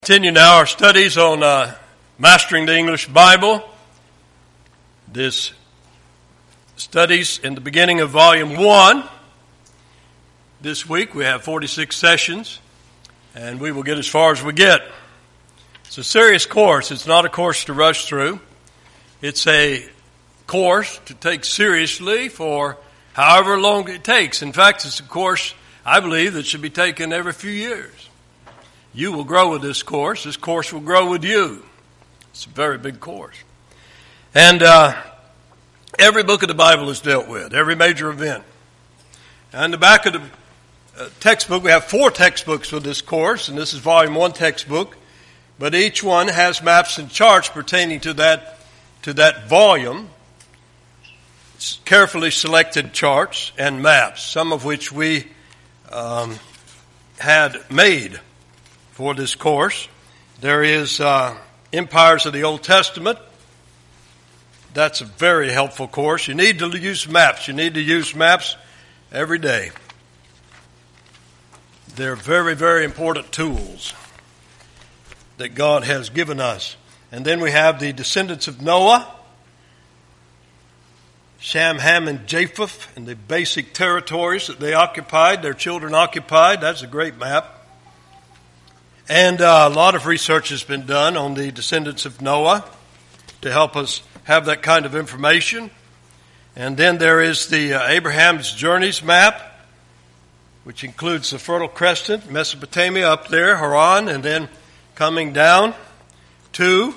Continue now our studies on Mastering the English Bible. This studies in the beginning of Volume 1. This week we have 46 sessions, and we will get as far as we get. It's a serious course. It's not a course to rush through. It's a course to take seriously for however long it takes. In fact, it's a course, I believe, that should be taken every few years. You will grow with this course. This course will grow with you. It's a very big course. And every book of the Bible is dealt with, every major event. And in the back of the textbook, we have 4 textbooks for this course, and this is Volume 1 textbook. But each one has maps and charts pertaining to that volume. It's carefully selected charts and maps, some of which we had made for this course. There is Empires of the Old Testament. That's a very helpful course. You need to use maps. You need to use maps every day. They're very, very important tools that God has given us. And then we have the descendants of Noah, Shem, Ham, and Japheth, and the basic territories that they occupied, their children occupied. That's a great map. And a lot of research has been done on the descendants of Noah to help us have that kind of information. And then there is the Abraham's Journeys map, which includes the Fertile Crescent, Mesopotamia up there, Haran, and then coming down to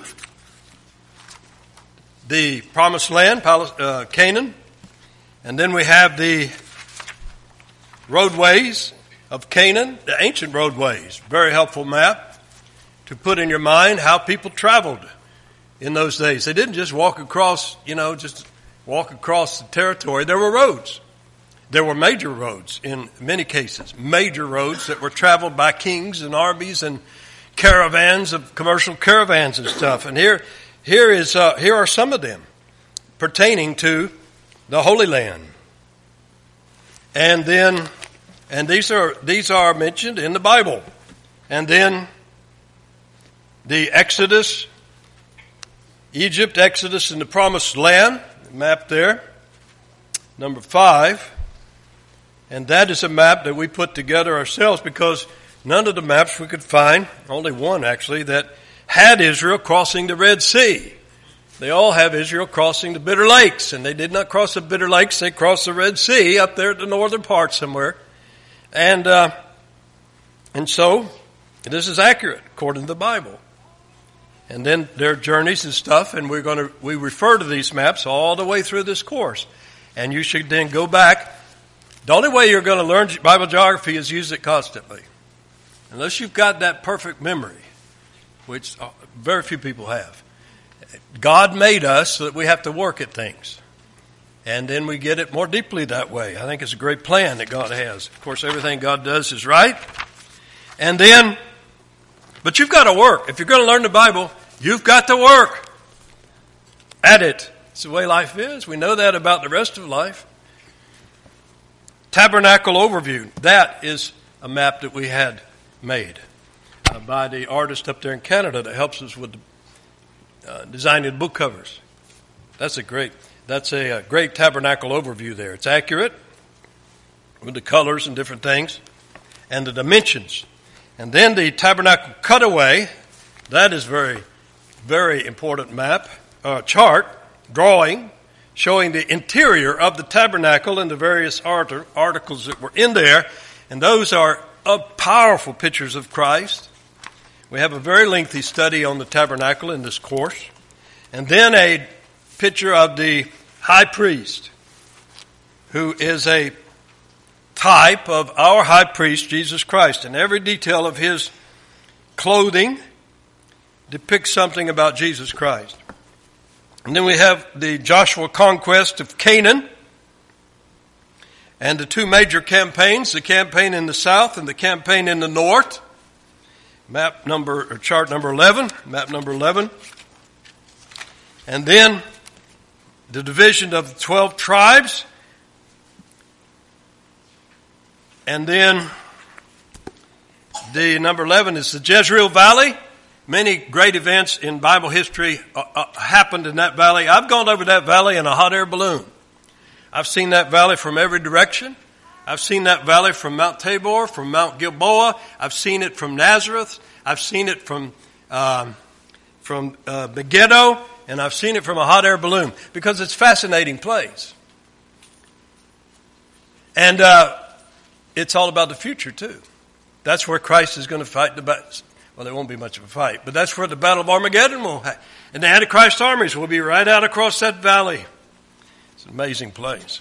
the Promised Land, Canaan. And then we have the roadways of Canaan, the ancient roadways. Very helpful map to put in your mind how people traveled in those days. They didn't just walk across, the territory. There were roads. There were major roads in many cases. Major roads that were traveled by kings and armies and caravans of commercial caravans and stuff. And here are some of them pertaining to the Holy Land. And these are mentioned in the Bible. And then the Exodus, Egypt, Exodus, and the Promised Land, map there, number 5. And that is a map that we put together ourselves because none of the maps we could find, only one actually, that had Israel crossing the Red Sea. They all have Israel crossing the Bitter Lakes, and they did not cross the Bitter Lakes, they crossed the Red Sea up there at the northern part somewhere. And so this is accurate according to the Bible. And then there are journeys and stuff, and we refer to these maps all the way through this course. And you should then go back. The only way you're going to learn Bible geography is use it constantly. Unless you've got that perfect memory, which very few people have. God made us so that we have to work at things. And then we get it more deeply that way. I think it's a great plan that God has. Of course, everything God does is right. But you've got to work. If you're going to learn the Bible, you've got to work at it. It's the way life is. We know that about the rest of life. Tabernacle Overview. That is a map that we had made by the artist up there in Canada that helps us with designing the book covers. That's a great tabernacle overview there. It's accurate with the colors and different things and the dimensions. And then the tabernacle cutaway, that is very, very important map, chart, drawing, showing the interior of the tabernacle and the various articles that were in there. And those are powerful pictures of Christ. We have a very lengthy study on the tabernacle in this course. And then a picture of the high priest, who is a type of our high priest, Jesus Christ. And every detail of his clothing depicts something about Jesus Christ. And then we have the Joshua conquest of Canaan and the 2 major campaigns, the campaign in the south and the campaign in the north. Chart number 11, map number 11. And then the division of the 12 tribes. And then the number 11 is the Jezreel Valley. Many great events in Bible history happened in that valley. I've gone over that valley in a hot air balloon. I've seen that valley from every direction. I've seen that valley from Mount Tabor, from Mount Gilboa. I've seen it from Nazareth. I've seen it from Megiddo, and I've seen it from a hot air balloon because it's a fascinating place. And it's all about the future too. That's where Christ is going to fight the battle. Well, there won't be much of a fight, but that's where the Battle of Armageddon will happen. And the Antichrist armies will be right out across that valley. It's an amazing place.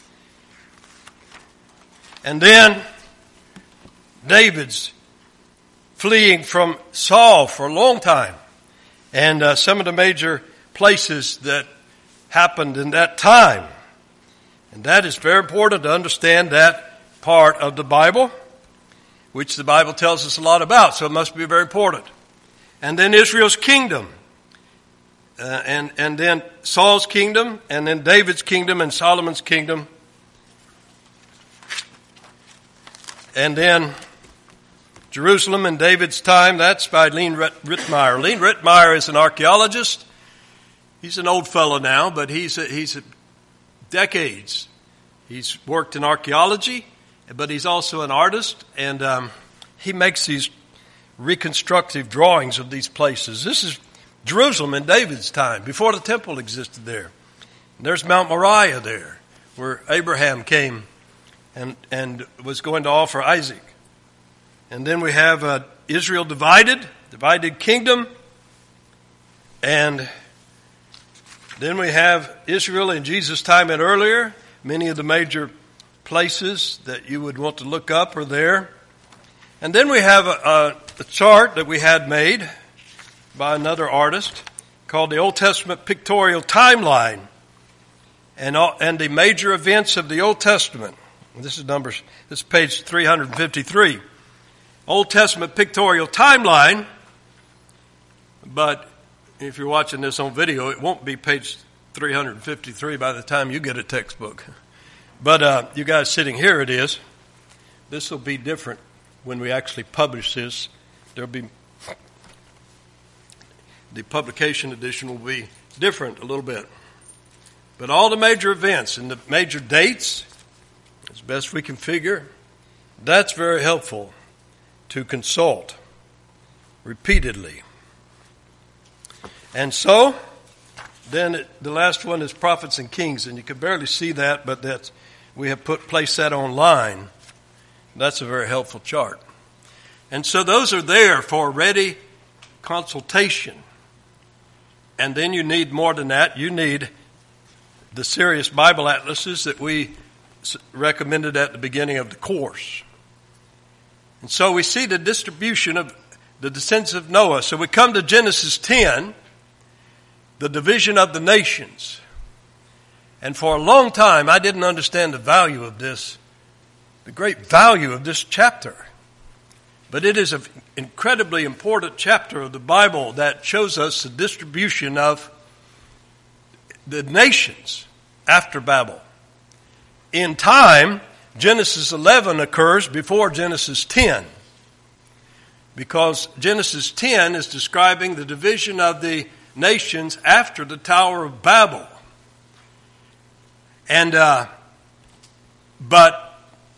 And then David's fleeing from Saul for a long time. And some of the major places that happened in that time. And that is very important to understand that part of the Bible, which the Bible tells us a lot about, so it must be very important. And then Israel's kingdom, and then Saul's kingdom, and then David's kingdom and Solomon's kingdom. And then Jerusalem in David's time, that's by Lean Rittmeyer. Lean Rittmeyer is an archaeologist. He's an old fellow now, but he's decades. He's worked in archaeology, but he's also an artist, and he makes these reconstructive drawings of these places. This is Jerusalem in David's time, before the temple existed there. And there's Mount Moriah there, where Abraham came and was going to offer Isaac. And then we have Israel divided kingdom. And then we have Israel in Jesus' time and earlier. Many of the major places that you would want to look up are there. And then we have a chart that we had made by another artist called the Old Testament Pictorial Timeline and the major events of the Old Testament. This is page 353. Old Testament Pictorial Timeline, but if you're watching this on video, it won't be page 353 by the time you get a textbook. But you guys sitting here, it is. This will be different when we actually publish this. There'll be the publication edition will be different a little bit. But all the major events and the major dates, as best we can figure, that's very helpful to consult repeatedly. And so, then the last one is Prophets and Kings, and you can barely see that, but we have placed that online. That's a very helpful chart. And so those are there for ready consultation. And then you need more than that. You need the serious Bible atlases that we recommended at the beginning of the course. And so we see the distribution of the descendants of Noah. So we come to Genesis 10, the division of the nations. And for a long time, I didn't understand the value of this, the great value of this chapter. But it is an incredibly important chapter of the Bible that shows us the distribution of the nations after Babel. In time, Genesis 11 occurs before Genesis 10, because Genesis 10 is describing the division of the nations after the Tower of Babel. And but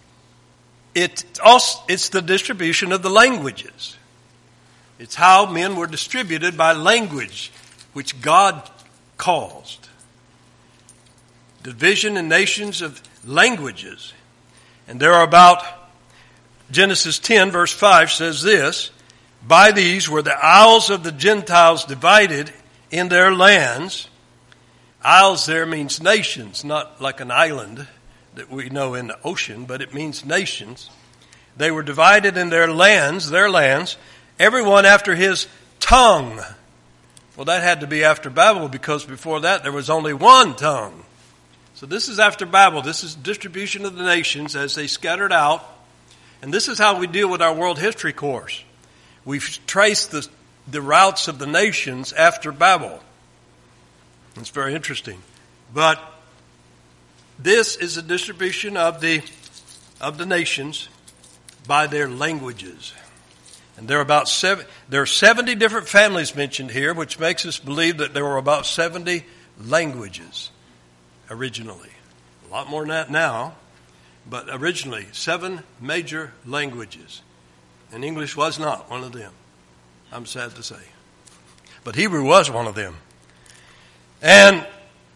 it's the distribution of the languages. It's how men were distributed by language, which God caused. Division in nations of languages. And there are about, Genesis 10 verse 5 says this, by these were the isles of the Gentiles divided in their lands. Isles there means nations, not like an island that we know in the ocean, but it means nations. They were divided in their lands, everyone after his tongue. Well, that had to be after Babel, because before that there was only one tongue. So this is after Babel. This is distribution of the nations as they scattered out. And this is how we deal with our world history course. We've traced the routes of the nations after Babel. It's very interesting. But this is a distribution of the nations by their languages. And there are 70 different families mentioned here, which makes us believe that there were about 70 languages originally. A lot more than that now, but originally 7 major languages. And English was not one of them, I'm sad to say. But Hebrew was one of them. And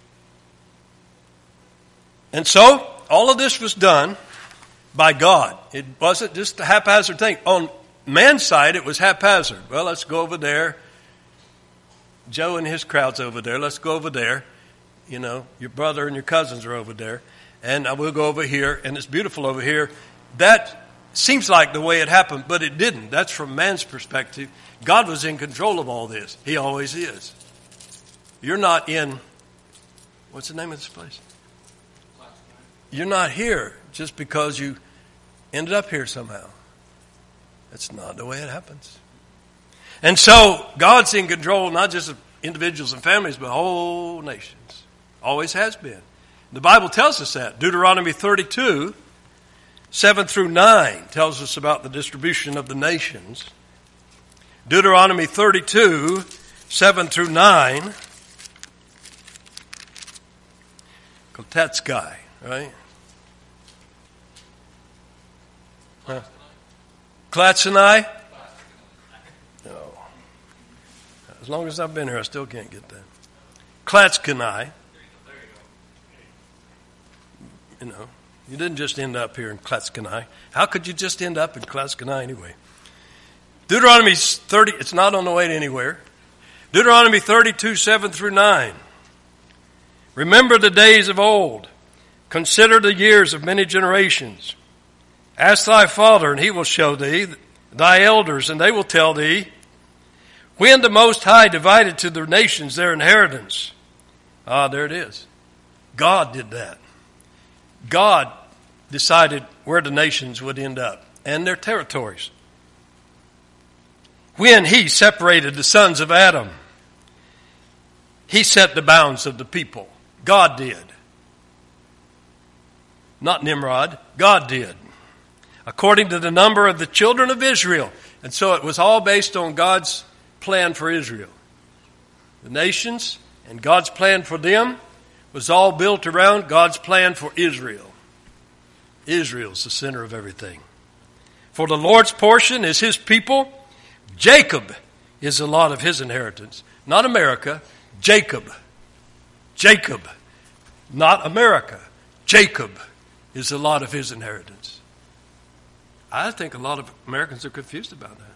so all of this was done by God. It wasn't just a haphazard thing. On man's side, it was haphazard. Well, let's go over there. Joe and his crowd's over there. Let's go over there. You know, your brother and your cousins are over there. And we'll go over here, and it's beautiful over here. That seems like the way it happened, but it didn't. That's from man's perspective. God was in control of all this. He always is. You're not in, what's the name of this place? You're not here just because you ended up here somehow. That's not the way it happens. And so God's in control not just of individuals and families, but whole nations. Always has been. The Bible tells us that. Deuteronomy 32, 7 through 9 tells us about the distribution of the nations. Deuteronomy 32, 7 through 9. Kotatskai, right? Huh? Klatsanai? No. As long as I've been here, I still can't get that. Klatskanai. You know, you didn't just end up here in Klatskanai. How could you just end up in Klatskanai anyway? Deuteronomy 30, it's not on the way to anywhere. Deuteronomy 32, 7 through 9. Remember the days of old. Consider the years of many generations. Ask thy father, and he will show thee, thy elders, and they will tell thee, when the Most High divided to the nations their inheritance. Ah, there it is. God did that. God decided where the nations would end up and their territories. When he separated the sons of Adam, he set the bounds of the people. God did. Not Nimrod. God did. According to the number of the children of Israel. And so it was all based on God's plan for Israel. The nations and God's plan for them was all built around God's plan for Israel. Israel's the center of everything. For the Lord's portion is his people. Jacob is the lot of his inheritance. Not America, Jacob. Jacob, not America. Jacob is the lot of his inheritance. I think a lot of Americans are confused about that.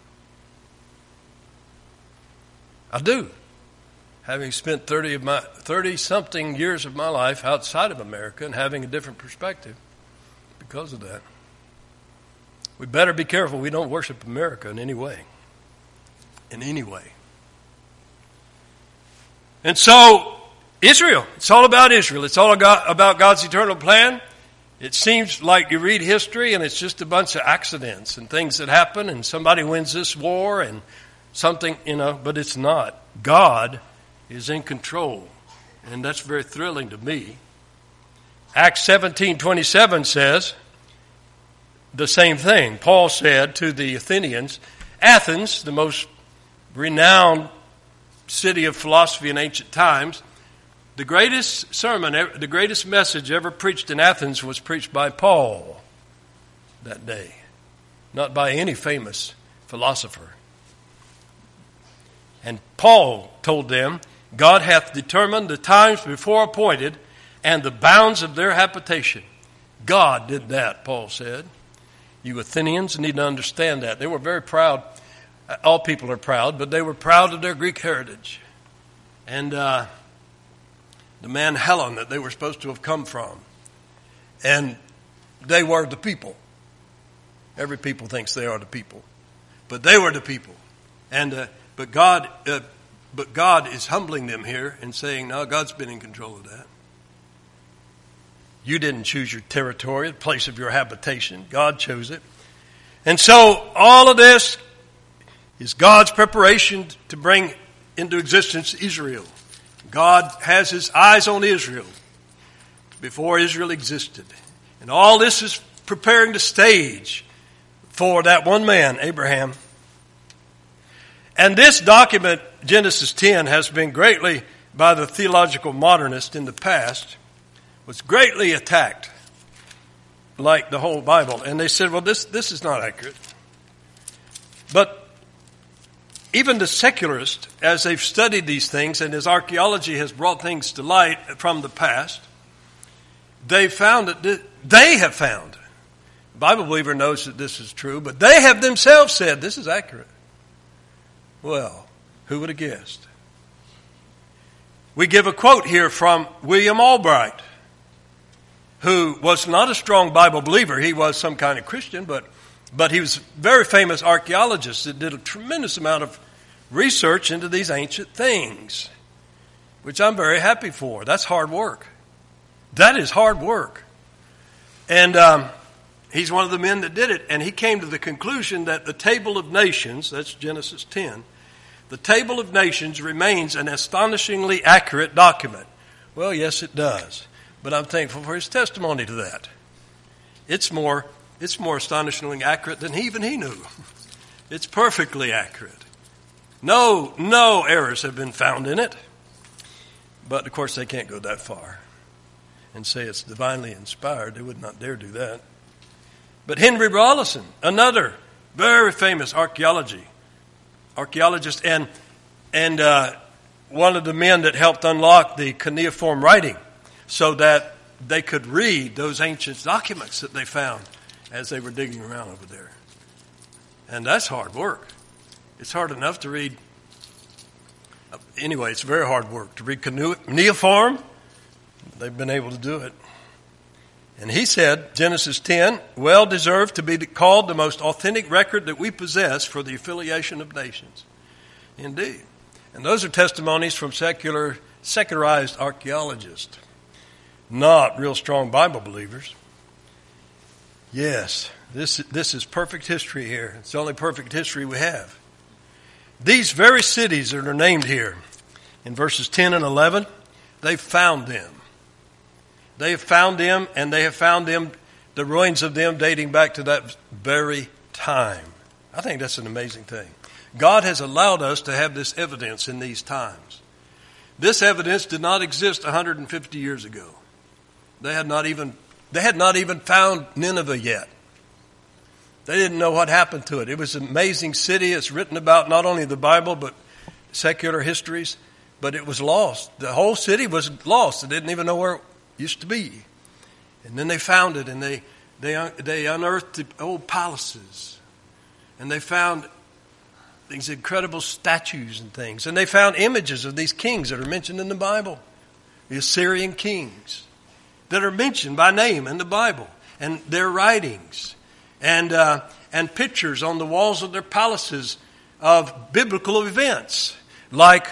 I do. Having spent 30-something years of my life outside of America and having a different perspective because of that. We better be careful we don't worship America in any way. In any way. And so, Israel. It's all about Israel. It's all about God's eternal plan. It seems like you read history and it's just a bunch of accidents and things that happen and somebody wins this war and something, but it's not. God is in control. And that's very thrilling to me. Acts 17:27 says the same thing. Paul said to the Athenians, Athens, the most renowned city of philosophy in ancient times, the greatest sermon, the greatest message ever preached in Athens was preached by Paul that day, not by any famous philosopher. And Paul told them, God hath determined the times before appointed and the bounds of their habitation. God did that, Paul said. You Athenians need to understand that. They were very proud. All people are proud, but they were proud of their Greek heritage. And the man Helen that they were supposed to have come from. And they were the people. Every people thinks they are the people. But they were the people. And but God is humbling them here and saying, no, God's been in control of that. You didn't choose your territory, the place of your habitation. God chose it. And so all of this is God's preparation to bring into existence Israel. God has his eyes on Israel before Israel existed. And all this is preparing the stage for that one man, Abraham, And this document, Genesis 10, has been greatly, by the theological modernists in the past, was greatly attacked, like the whole Bible. And they said, well, this is not accurate. But even the secularists, as they've studied these things, and as archaeology has brought things to light from the past, they have found, the Bible believer knows that this is true, but they have themselves said this is accurate. Well, who would have guessed? We give a quote here from William Albright, who was not a strong Bible believer. He was some kind of Christian, but he was a very famous archaeologist that did a tremendous amount of research into these ancient things, which I'm very happy for. That's hard work. That is hard work. And he's one of the men that did it, and he came to the conclusion that the Table of Nations, that's Genesis 10, the Table of Nations remains an astonishingly accurate document. Well, yes, it does. But I'm thankful for his testimony to that. It's more astonishingly accurate than even he knew. It's perfectly accurate. No errors have been found in it. But, of course, they can't go that far and say it's divinely inspired. They would not dare do that. But Henry Rawlinson, another very famous archaeologist and one of the men that helped unlock the cuneiform writing so that they could read those ancient documents that they found as they were digging around over there. And that's hard work. It's hard enough to read. Anyway, it's very hard work to read cuneiform. They've been able to do it. And he said, Genesis 10, well deserved to be called the most authentic record that we possess for the affiliation of nations. Indeed. And those are testimonies from secularized archaeologists, not real strong Bible believers. Yes, this is perfect history here. It's the only perfect history we have. These very cities that are named here in verses 10 and 11, they found them. They have found them, and they have found them, the ruins of them dating back to that very time. I think that's an amazing thing. God has allowed us to have this evidence in these times. This evidence did not exist 150 years ago. They had not even found Nineveh yet. They didn't know what happened to it. It was an amazing city. It's written about not only the Bible, but secular histories. But it was lost. The whole city was lost. They didn't even know where it used to be. And then they found it, and they unearthed the old palaces. And they found these incredible statues and things. And they found images of these kings that are mentioned in the Bible. The Assyrian kings that are mentioned by name in the Bible. And their writings. And pictures on the walls of their palaces of biblical events. Like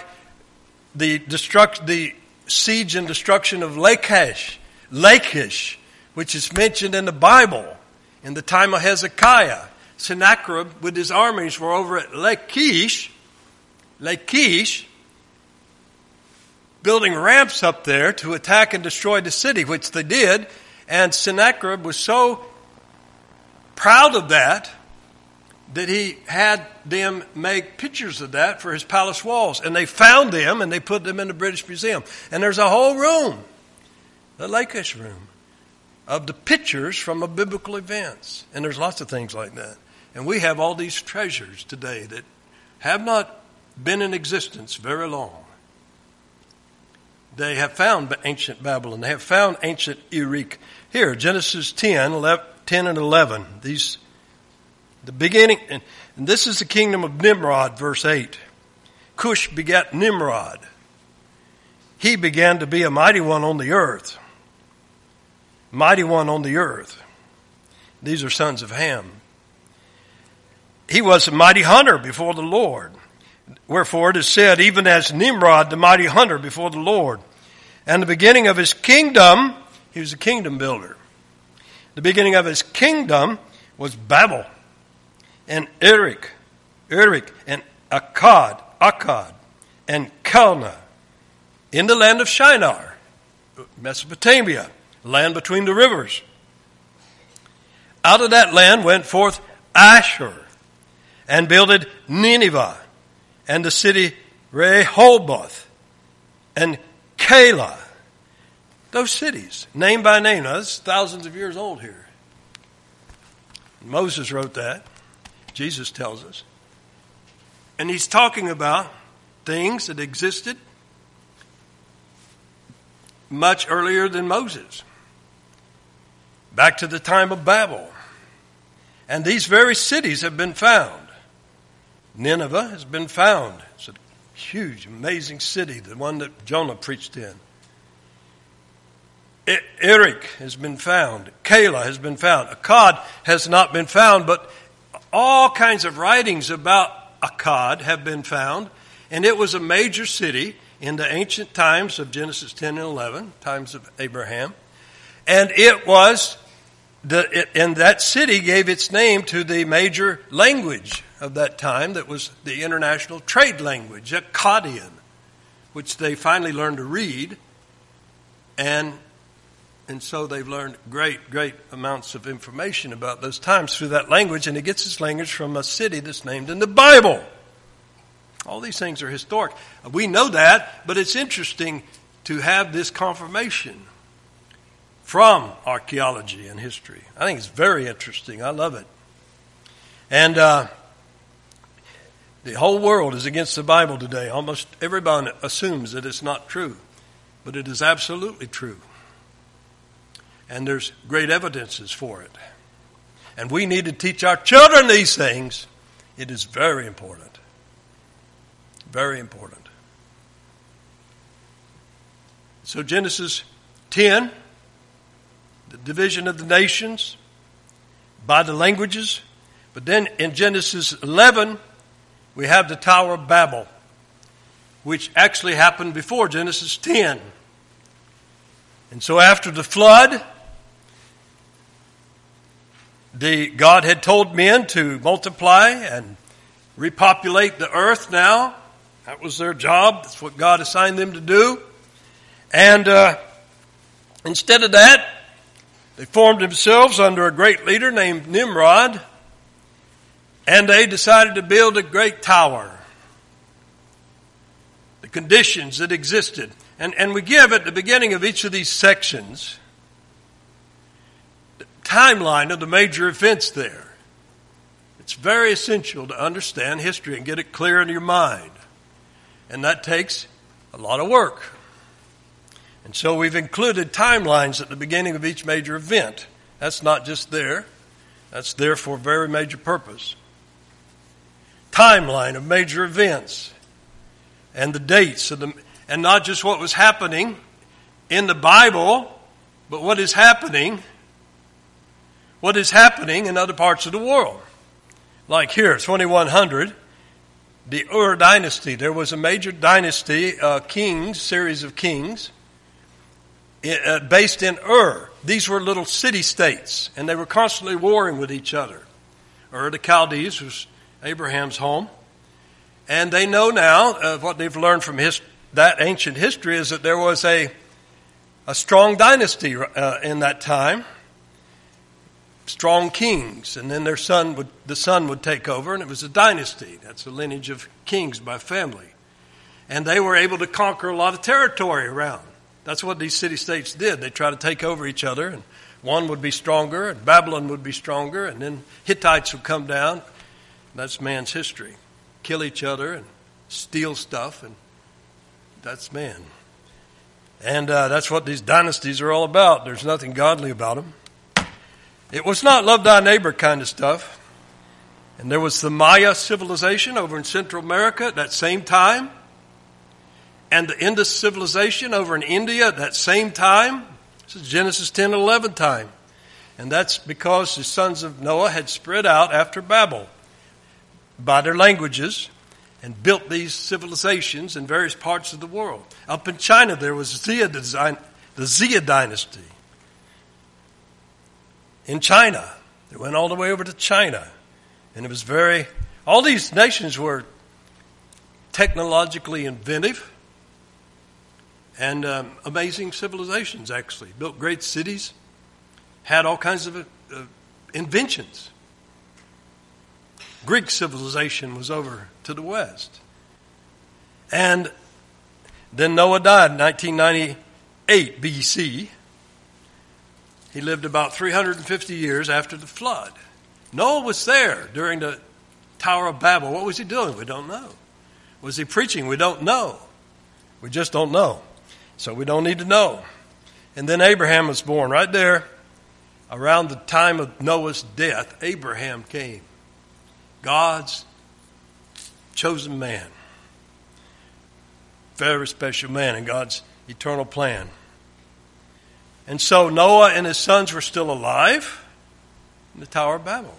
the siege and destruction of Lachish, which is mentioned in the Bible in the time of Hezekiah. Sennacherib with his armies were over at Lachish, building ramps up there to attack and destroy the city, which they did. And Sennacherib was so proud of that he had them make pictures of that for his palace walls. And they found them and they put them in the British Museum. And there's a whole room, the Lachish room, of the pictures from the biblical events. And there's lots of things like that. And we have all these treasures today that have not been in existence very long. They have found ancient Babylon. They have found ancient Erech. Here, Genesis 10 and 11. The beginning, and this is the kingdom of Nimrod, verse 8. Cush begat Nimrod. He began to be a mighty one on the earth. Mighty one on the earth. These are sons of Ham. He was a mighty hunter before the Lord. Wherefore it is said, even as Nimrod, the mighty hunter before the Lord. And the beginning of his kingdom, he was a kingdom builder. The beginning of his kingdom was Babel, and Erech, and Akkad, and Calneh, in the land of Shinar, Mesopotamia, land between the rivers. Out of that land went forth Ashur, and builded Nineveh, and the city Rehoboth, and Calah. Those cities, name by name. Now, this is thousands of years old here. Moses wrote that. Jesus tells us. And he's talking about things that existed much earlier than Moses. Back to the time of Babel. And these very cities have been found. Nineveh has been found. It's a huge, amazing city, the one that Jonah preached in. Erech has been found. Calah has been found. Akkad has not been found, but all kinds of writings about Akkad have been found. And it was a major city in the ancient times of Genesis 10 and 11, times of Abraham. And it was, and that city gave its name to the major language of that time that was the international trade language, Akkadian, which they finally learned to read. And so they've learned great amounts of information about those times through that language, and it gets its language from a city that's named in the Bible. All these things are historic. We know that, but it's interesting to have this confirmation from archaeology and history. I think it's very interesting. I love it. And the whole world is against the Bible today. Almost everyone assumes that it's not true, but it is absolutely true. And there's great evidences for it. And we need to teach our children these things. It is very important. Very important. So Genesis 10, the division of the nations by the languages. But then in Genesis 11, we have the Tower of Babel, which actually happened before Genesis 10. And so after the flood, God had told men to multiply and repopulate the earth now. That was their job. That's what God assigned them to do. And instead of that, they formed themselves under a great leader named Nimrod, and they decided to build a great tower. The conditions that existed. And we give at the beginning of each of these sections the timeline of the major events there. It's very essential to understand history and get it clear in your mind. And that takes a lot of work. And so we've included timelines at the beginning of each major event. That's not just there. That's there for a very major purpose. Timeline of major events and the dates of them, and not just what was happening in the Bible, but what is happening in other parts of the world. Like here, 2100, the Ur dynasty. There was a major dynasty, series of kings, based in Ur. These were little city-states, and they were constantly warring with each other. Ur, the Chaldees, was Abraham's home. And they know now, what they've learned from that ancient history is that there was a strong dynasty in that time. Strong kings, and then the son would take over, and it was a dynasty. That's a lineage of kings by family. And they were able to conquer a lot of territory around. That's what these city-states did. They tried to take over each other, and one would be stronger, and Babylon would be stronger, and then Hittites would come down. That's man's history. Kill each other and steal stuff, and that's man. And that's what these dynasties are all about. There's nothing godly about them. It was not love thy neighbor kind of stuff. And there was the Maya civilization over in Central America at that same time. And the Indus civilization over in India at that same time. This is Genesis 10 and 11 time. And that's because the sons of Noah had spread out after Babel by their languages and built these civilizations in various parts of the world. Up in China, there was the Xia dynasty. In China. They went all the way over to China. And it was all these nations were technologically inventive and amazing civilizations, actually. Built great cities, had all kinds of inventions. Greek civilization was over to the west. And then Noah died in 1998 BC. He lived about 350 years after the flood. Noah was there during the Tower of Babel. What was he doing? We don't know. Was he preaching? We don't know. We just don't know. So we don't need to know. And then Abraham was born right there. Around the time of Noah's death, Abraham came. God's chosen man. Very special man in God's eternal plan. And so Noah and his sons were still alive in the Tower of Babel.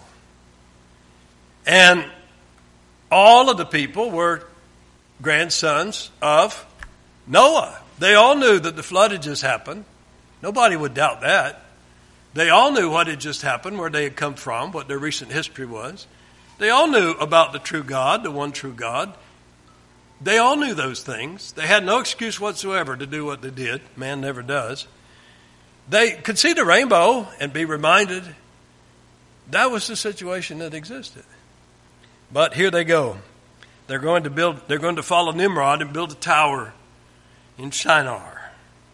And all of the people were grandsons of Noah. They all knew that the flood had just happened. Nobody would doubt that. They all knew what had just happened, where they had come from, what their recent history was. They all knew about the true God, the one true God. They all knew those things. They had no excuse whatsoever to do what they did. Man never does. They could see the rainbow and be reminded that was the situation that existed. But here they go. They're going to follow Nimrod and build a tower in Shinar.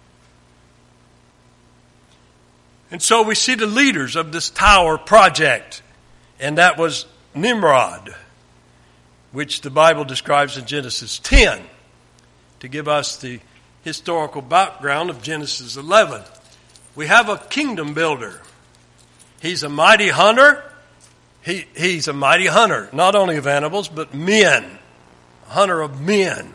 And so we see the leaders of this tower project, and that was Nimrod, which the Bible describes in Genesis 10 to give us the historical background of Genesis 11. We have a kingdom builder. He's a mighty hunter. He's a mighty hunter, not only of animals, but men. A hunter of men.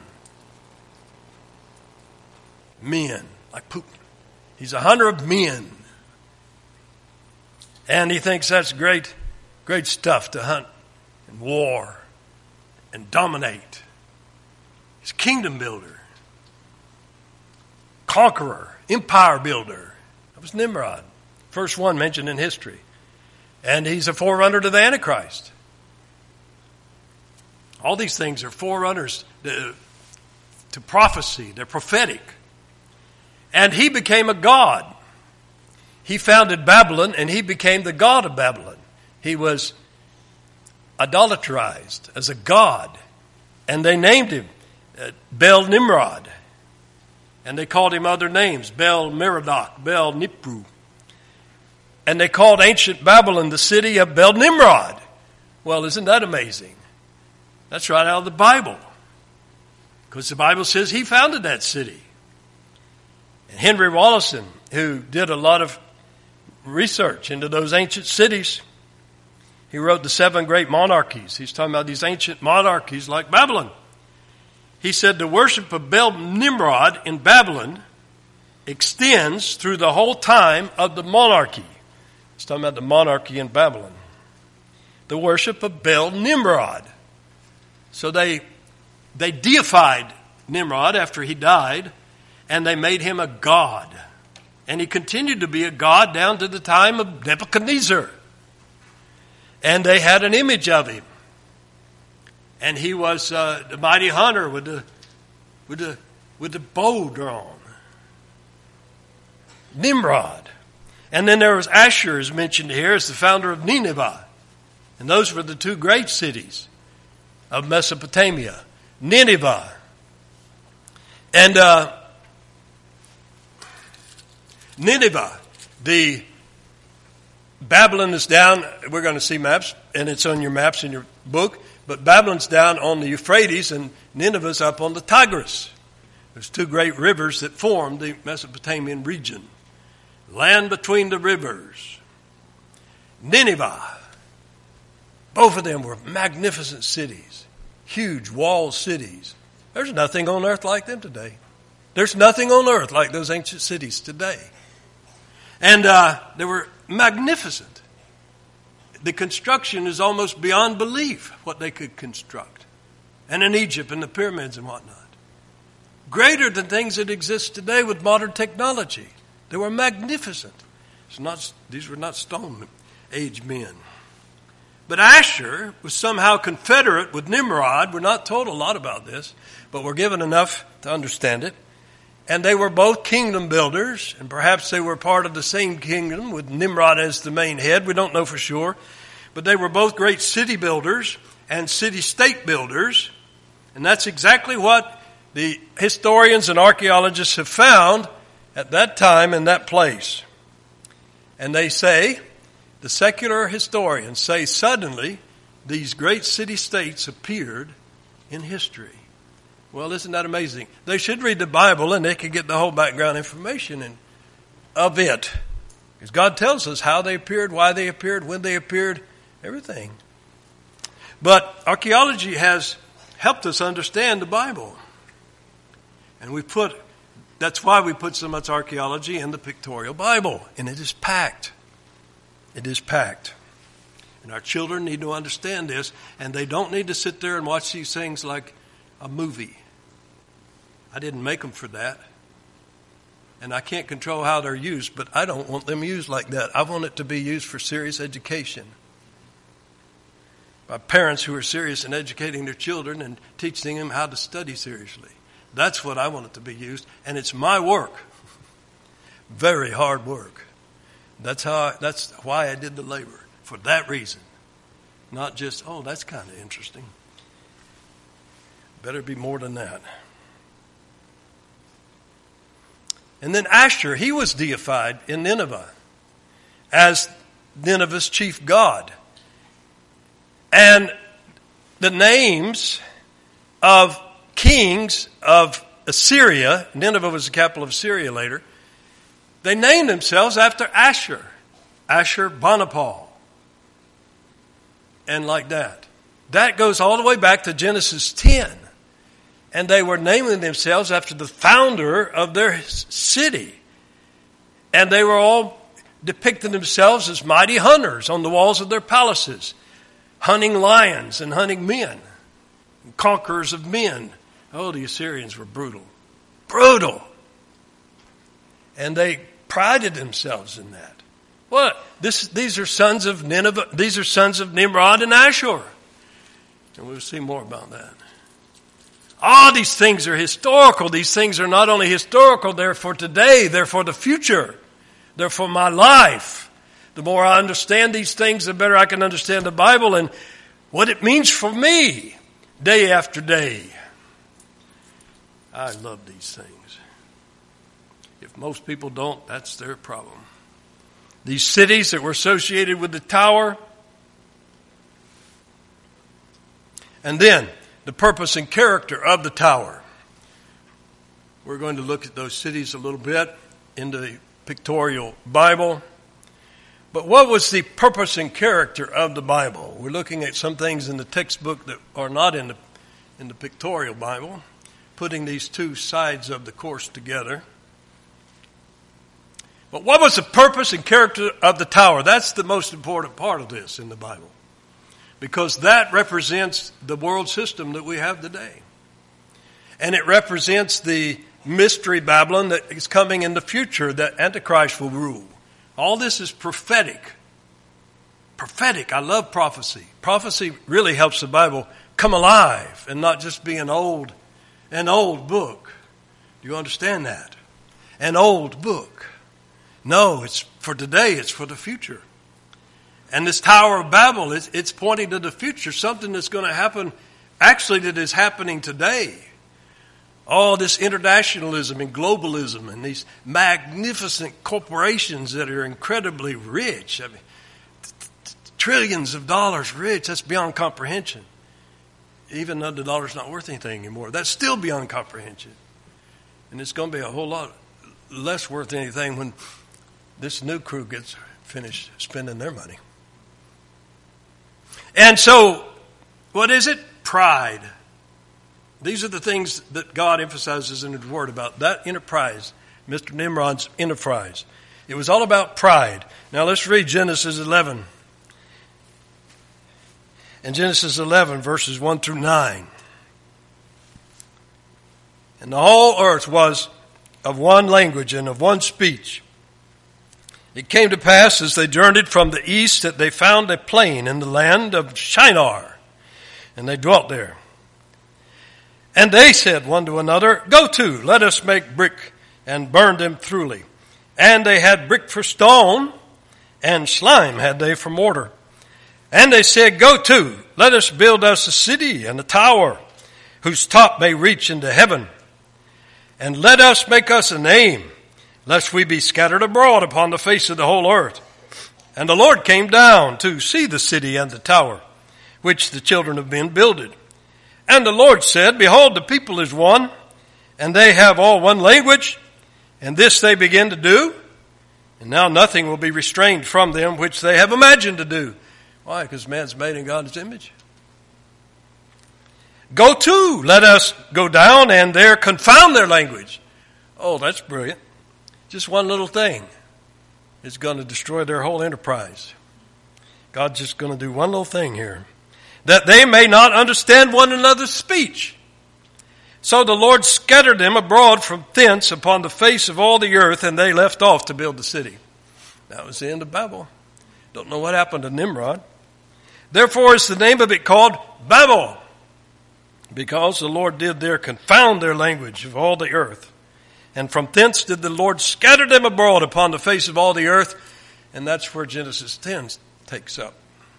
Men, like Putin. He's a hunter of men. And he thinks that's great stuff to hunt and war and dominate. He's a kingdom builder, conqueror, empire builder. That was Nimrod, first one mentioned in history. And he's a forerunner to the Antichrist. All these things are forerunners to prophecy. They're prophetic. And he became a god. He founded Babylon, and he became the god of Babylon. He was idolatrized as a god. And they named him Bel Nimrod. And they called him other names, Bel Merodach, Bel Nipru. And they called ancient Babylon the city of Bel Nimrod. Well, isn't that amazing? That's right out of the Bible. Because the Bible says he founded that city. And Henry Wallison, who did a lot of research into those ancient cities, he wrote the 7 Great Monarchies. He's talking about these ancient monarchies like Babylon. He said the worship of Bel Nimrod in Babylon extends through the whole time of the monarchy. He's talking about the monarchy in Babylon. The worship of Bel Nimrod. So they deified Nimrod after he died, and they made him a god. And he continued to be a god down to the time of Nebuchadnezzar. And they had an image of him. And he was the mighty hunter with the bow drawn. Nimrod. And then there was Ashur, is mentioned here, as the founder of Nineveh. And those were the 2 great cities of Mesopotamia. Nineveh. And Nineveh, the Babylon is down. We're going to see maps, and it's on your maps in your book. But Babylon's down on the Euphrates, and Nineveh's up on the Tigris. There's 2 great rivers that form the Mesopotamian region. Land between the rivers. Nineveh. Both of them were magnificent cities. Huge walled cities. There's nothing on earth like them today. There's nothing on earth like those ancient cities today. And they were magnificent. The construction is almost beyond belief what they could construct. And in Egypt and the pyramids and whatnot. Greater than things that exist today with modern technology. They were magnificent. These were not stone age men. But Ashur was somehow confederate with Nimrod. We're not told a lot about this, but we're given enough to understand it. And they were both kingdom builders, and perhaps they were part of the same kingdom with Nimrod as the main head. We don't know for sure. But they were both great city builders and city-state builders. And that's exactly what the historians and archaeologists have found at that time in that place. And they say, the secular historians say suddenly these great city-states appeared in history. Well, isn't that amazing? They should read the Bible and they could get the whole background information of it. Because God tells us how they appeared, why they appeared, when they appeared, everything. But archaeology has helped us understand the Bible. And that's why we put so much archaeology in the pictorial Bible. And it is packed. It is packed. And our children need to understand this. And they don't need to sit there and watch these things like a movie. I didn't make them for that. And I can't control how they're used, but I don't want them used like that. I want it to be used for serious education. By parents who are serious in educating their children and teaching them how to study seriously. That's what I want it to be used. And it's my work. Very hard work. That's why I did the labor. For that reason. Not just, oh, that's kind of interesting. Better be more than that. And then Ashur, he was deified in Nineveh as Nineveh's chief god. And the names of kings of Assyria, Nineveh was the capital of Assyria later, they named themselves after Ashur. Ashurbanipal. And like that. That goes all the way back to Genesis 10. And they were naming themselves after the founder of their city. And they were all depicting themselves as mighty hunters on the walls of their palaces. Hunting lions and hunting men. Conquerors of men. Oh, the Assyrians were brutal. Brutal. And they prided themselves in that. What? These are sons of Nineveh. These are sons of Nimrod and Ashur. And we'll see more about that. All these things are historical. These things are not only historical, they're for today, they're for the future. They're for my life. The more I understand these things, the better I can understand the Bible and what it means for me day after day. I love these things. If most people don't, that's their problem. These cities that were associated with the tower. And then the purpose and character of the tower. We're going to look at those cities a little bit in the pictorial Bible. But what was the purpose and character of the Bible? We're looking at some things in the textbook that are not in the pictorial Bible, putting these two sides of the course together. But what was the purpose and character of the tower? That's the most important part of this in the Bible. Because that represents the world system that we have today. And it represents the mystery Babylon that is coming in the future that Antichrist will rule. All this is prophetic. Prophetic. I love prophecy. Prophecy really helps the Bible come alive and not just be an old book. Do you understand that? An old book. No, it's for today. It's for the future. And this Tower of Babel, it's pointing to the future, something that's going to happen, actually that is happening today. All this internationalism and globalism and these magnificent corporations that are incredibly rich. I mean, trillions of dollars rich, that's beyond comprehension. Even though the dollar's not worth anything anymore, that's still beyond comprehension. And it's going to be a whole lot less worth anything when this new crew gets finished spending their money. And so, what is it? Pride. These are the things that God emphasizes in His Word about that enterprise, Mr. Nimrod's enterprise. It was all about pride. Now let's read Genesis 11. In Genesis 11, verses 1 through 9. And the whole earth was of one language and of one speech. It came to pass as they journeyed from the east that they found a plain in the land of Shinar, and they dwelt there. And they said one to another, Go to, let us make brick and burn them thoroughly. And they had brick for stone, and slime had they for mortar. And they said, Go to, let us build us a city and a tower, whose top may reach into heaven, And let us make us a name, lest we be scattered abroad upon the face of the whole earth. And the Lord came down to see the city and the tower, which the children of men builded. And the Lord said, Behold, the people is one, and they have all one language, and this they begin to do. And now nothing will be restrained from them which they have imagined to do. Why? Because man's made in God's image. Go to, let us go down and there confound their language. Oh, that's brilliant. Just one little thing is going to destroy their whole enterprise. God's just going to do one little thing here. That they may not understand one another's speech. So the Lord scattered them abroad from thence upon the face of all the earth, and they left off to build the city. That was the end of Babel. Don't know what happened to Nimrod. Therefore is the name of it called Babel, because the Lord did there confound their language of all the earth. And from thence did the Lord scatter them abroad upon the face of all the earth. And that's where Genesis 10 takes up.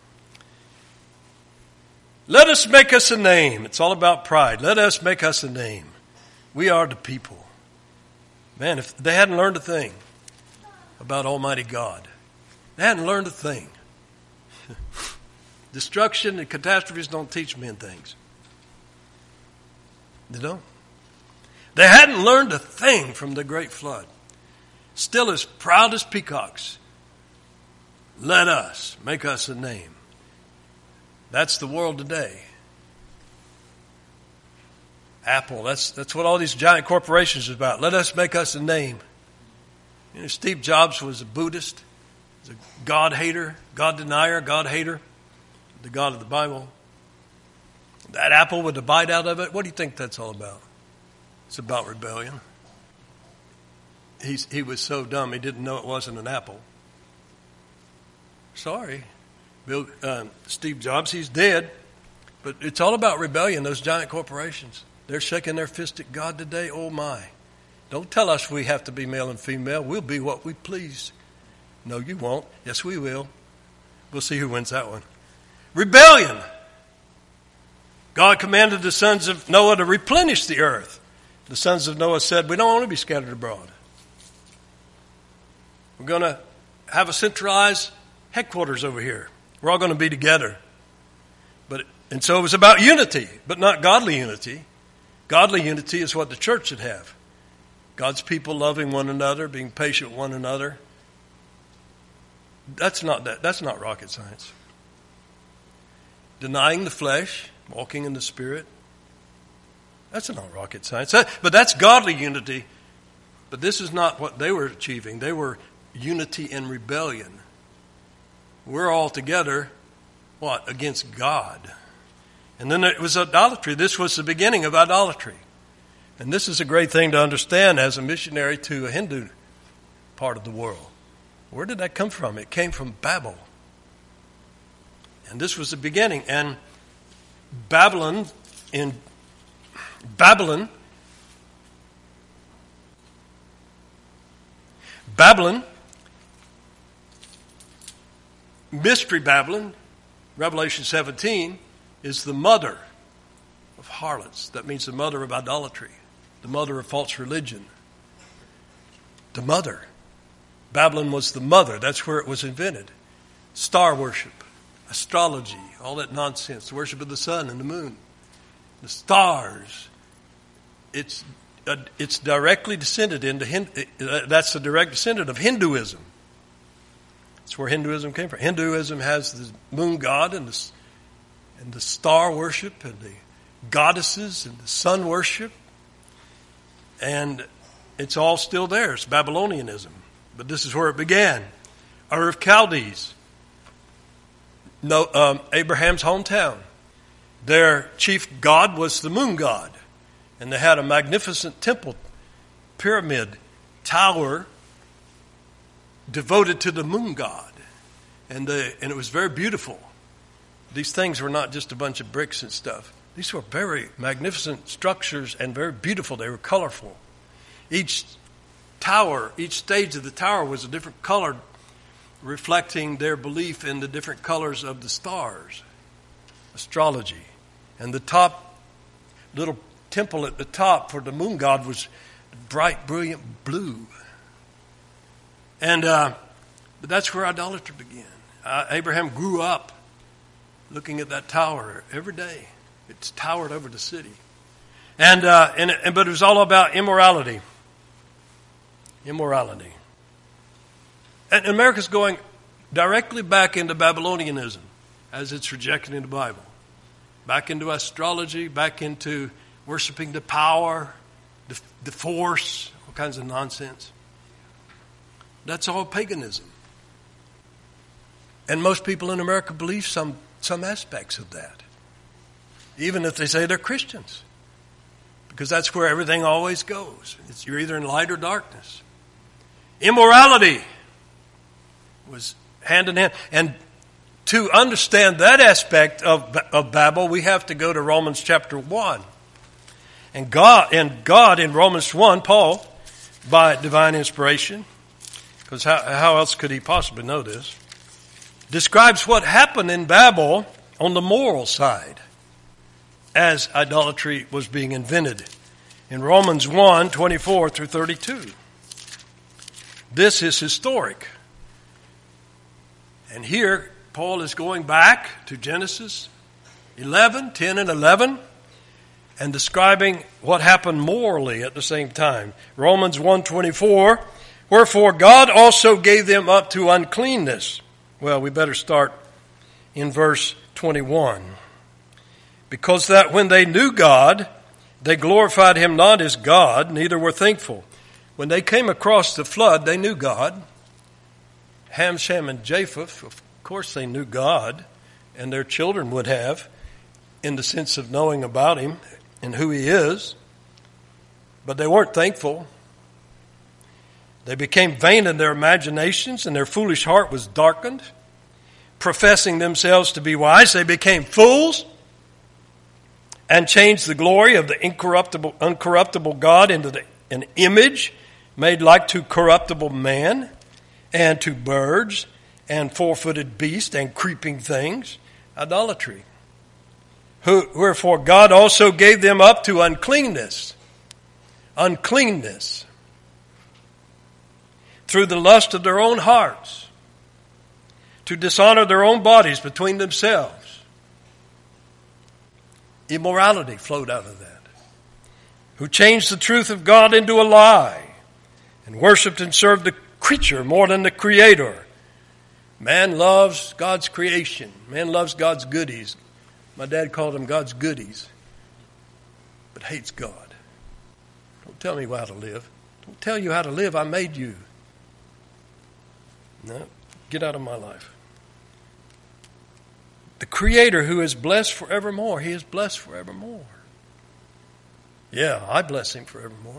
Let us make us a name. It's all about pride. Let us make us a name. We are the people. Man, if they hadn't learned a thing about Almighty God, they hadn't learned a thing. Destruction and catastrophes don't teach men things. They don't. They hadn't learned a thing from the great flood. Still as proud as peacocks. Let us make us a name. That's the world today. Apple, that's what all these giant corporations are about. Let us make us a name. You know, Steve Jobs was a Buddhist, was a God hater, God denier, God hater, the God of the Bible. That apple with a bite out of it, what do you think that's all about? It's about rebellion. He was so dumb he didn't know it wasn't an apple. Sorry. Steve Jobs, he's dead. But it's all about rebellion, those giant corporations. They're shaking their fist at God today. Oh my. Don't tell us we have to be male and female. We'll be what we please. No, you won't. Yes, we will. We'll see who wins that one. Rebellion. God commanded the sons of Noah to replenish the earth. The sons of Noah said, we don't want to be scattered abroad. We're going to have a centralized headquarters over here. We're all going to be together. And so it was about unity, but not godly unity. Godly unity is what the church should have. God's people loving one another, being patient with one another. That's not rocket science. Denying the flesh, walking in the Spirit. That's not rocket science. But that's godly unity. But this is not what they were achieving. They were unity in rebellion. We're all together, what? Against God. And then it was idolatry. This was the beginning of idolatry. And this is a great thing to understand as a missionary to a Hindu part of the world. Where did that come from? It came from Babel. And this was the beginning. And Babylon, Mystery Babylon, Revelation 17, is the mother of harlots. That means the mother of idolatry, the mother of false religion. The mother. Babylon was the mother. That's where it was invented. Star worship, astrology, all that nonsense, the worship of the sun and the moon, the stars. It's directly descended into that's the direct descendant of Hinduism. That's where Hinduism came from. Hinduism has the moon god and the star worship and the goddesses and the sun worship. And it's all still there. It's Babylonianism. But this is where it began. Ur of Chaldees. Abraham's hometown. Their chief god was the moon god. And they had a magnificent temple, pyramid, tower devoted to the moon god. And it was very beautiful. These things were not just a bunch of bricks and stuff. These were very magnificent structures and very beautiful. They were colorful. Each tower, each stage of the tower was a different color, reflecting their belief in the different colors of the stars. Astrology. And the top little temple at the top for the moon god was bright, brilliant blue. And but that's where idolatry began. Abraham grew up looking at that tower every day. It's towered over the city. But it was all about immorality. Immorality. And America's going directly back into Babylonianism as it's rejected in the Bible. Back into astrology, back into worshiping the power, the force, all kinds of nonsense. That's all paganism. And most people in America believe some aspects of that, even if they say they're Christians, because that's where everything always goes. You're either in light or darkness. Immorality was hand in hand. And to understand that aspect of Babel, we have to go to Romans chapter 1. And God in Romans 1, Paul, by divine inspiration, because how else could he possibly know this, describes what happened in Babel on the moral side as idolatry was being invented. In Romans 1, 24 through 32. This is historic. And here, Paul is going back to Genesis 11, 10 and 11, and describing what happened morally at the same time. Romans 1:24, wherefore God also gave them up to uncleanness. Well, we better start in verse 21. Because that when they knew God, they glorified him not as God, neither were thankful. When they came across the flood, they knew God. Ham, Shem, and Japheth, of course they knew God, and their children would have, in the sense of knowing about him and who he is. But they weren't thankful. They became vain in their imaginations, and their foolish heart was darkened. Professing themselves to be wise, they became fools and changed the glory of the uncorruptible God into an image made like to corruptible man and to birds and four-footed beasts and creeping things, idolatry. Wherefore God also gave them up to uncleanness, through the lust of their own hearts, to dishonor their own bodies between themselves. Immorality flowed out of that. Who changed the truth of God into a lie and worshipped and served the creature more than the Creator. Man loves God's creation. Man loves God's goodies. My dad called them God's goodies, but hates God. Don't tell me how to live. Don't tell you how to live. I made you. No, get out of my life. The Creator who is blessed forevermore. He is blessed forevermore. Yeah, I bless him forevermore.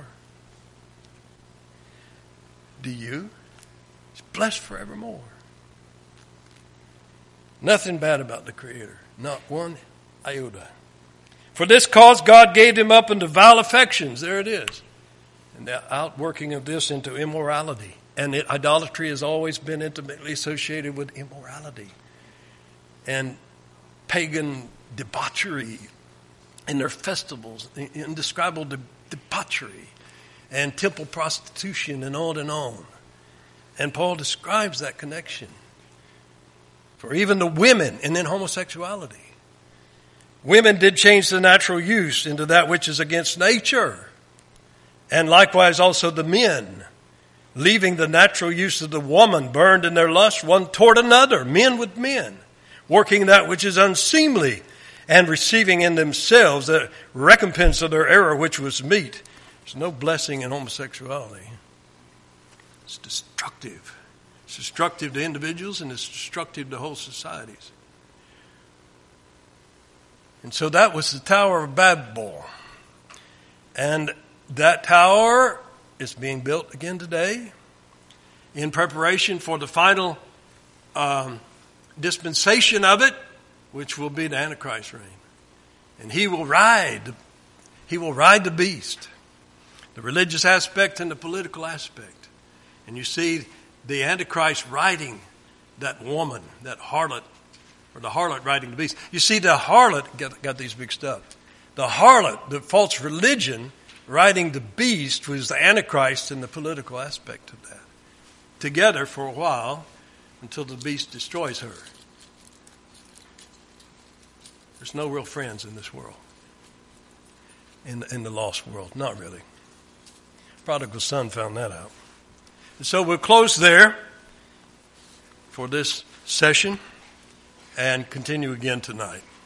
Do you? He's blessed forevermore. Nothing bad about the Creator. Not one iota. For this cause God gave them up into vile affections. There it is. And the outworking of this into immorality. And idolatry has always been intimately associated with immorality and pagan debauchery in their festivals, indescribable debauchery and temple prostitution and on and on. And Paul describes that connection. For even the women, and then homosexuality. Women did change the natural use into that which is against nature. And likewise also the men, leaving the natural use of the woman, burned in their lust one toward another, men with men, working that which is unseemly, and receiving in themselves the recompense of their error which was meet. There's no blessing in homosexuality. It's destructive. It's destructive to individuals and it's destructive to whole societies. And so that was the Tower of Babel. And that tower is being built again today in preparation for the final dispensation of it, which will be the Antichrist reign. And he will ride the beast, the religious aspect and the political aspect. And you see the Antichrist riding that woman, that harlot, or the harlot riding the beast. You see the harlot got these big stuff. The harlot, the false religion, riding the beast, who is the Antichrist in the political aspect of that, together for a while until the beast destroys her. There's no real friends in this world, in the lost world. Not really. Prodigal son found that out. And so we'll close there for this session and continue again tonight.